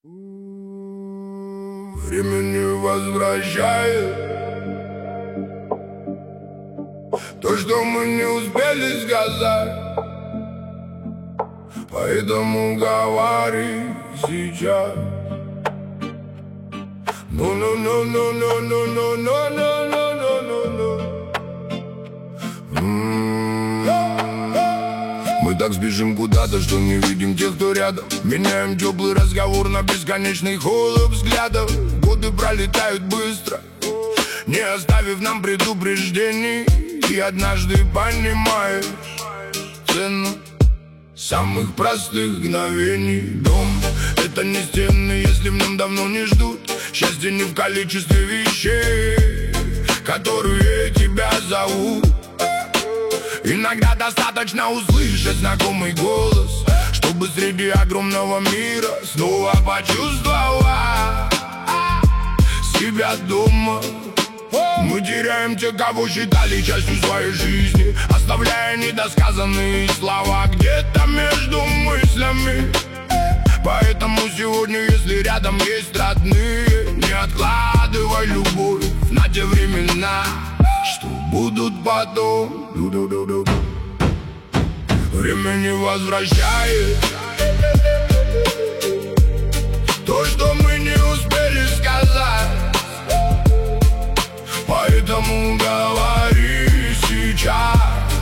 Время не возвращает то, что мы не успели сказать. Поэтому говори сейчас. Мы так спешим куда-то, что не видим тех, кто рядом. Меняем теплый разговор на бесконечный холод взглядов. Годы пролетают быстро, не оставив нам предупреждений. И однажды понимаешь цену самых простых мгновений. Дом — это не стены, если в нем давно не ждут. Счастье не в количестве вещей, которые тебя зовут. Иногда достаточно услышать знакомый голос, чтобы среди огромного мира снова почувствовать себя дома. Мы теряем тех, кого считали частью своей жизни, оставляя недосказанные слова где-то между мыслями. Поэтому сегодня, если рядом есть родные, не откладывай любовь на те времена, что будут потом. Время не возвращает то, что мы не успели сказать. Поэтому говори сейчас.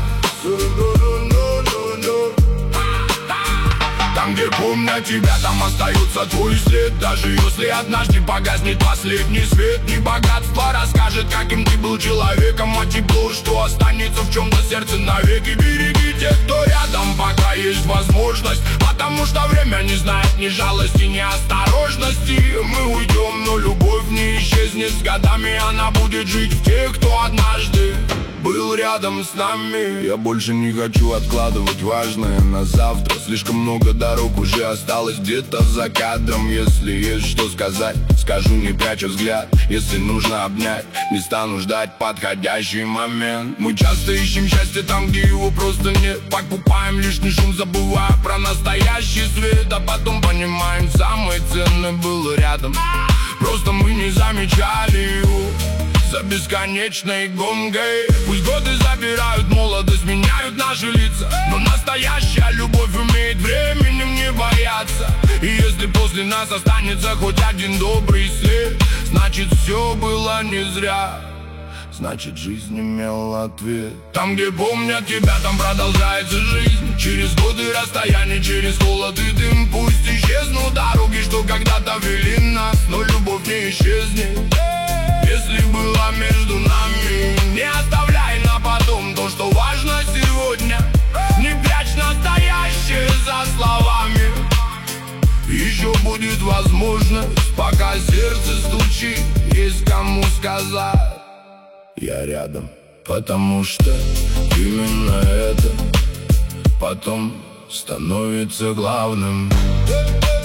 Там, где помнят тебя, там остается твой след. Даже если однажды погаснет последний свет. Не богатство расскажет, каким ты был человеком, а тепло, что останется в чем-то сердце навеки. Береги тех, кто рядом, пока есть возможность, потому что время не знает ни жалости, ни осторожности. Мы уйдем, но любовь не исчезнет с годами. Она будет жить в тех, кто однажды был рядом с нами. Я больше не хочу откладывать важное на завтра. Слишком много дорог уже осталось где-то за кадром. Если есть что сказать, скажу, не пряча взгляд. Если нужно обнять, не стану ждать подходящий момент. Мы часто ищем счастье там, где его просто нет. Покупаем лишний шум, забывая про настоящий свет. А потом понимаем, самое ценное было рядом. Просто мы не замечали его за бесконечной гонкой. Пусть годы забирают молодость, меняют наши лица, но настоящая любовь умеет временем не бояться. И если после нас останется хоть один добрый след, значит все было не зря, значит жизнь имела ответ. Там, где помнят тебя, там продолжается жизнь. Через годы расстояния, через холод и дым. Пусть исчезнут дороги, что когда-то вели нас, но любовь не исчезнет. Если была между нами, не оставляй на потом то, что важно сегодня. Не прячь настоящее за словами. Еще будет возможность, пока сердце стучит, есть кому сказать: я рядом. Потому что именно это потом становится главным.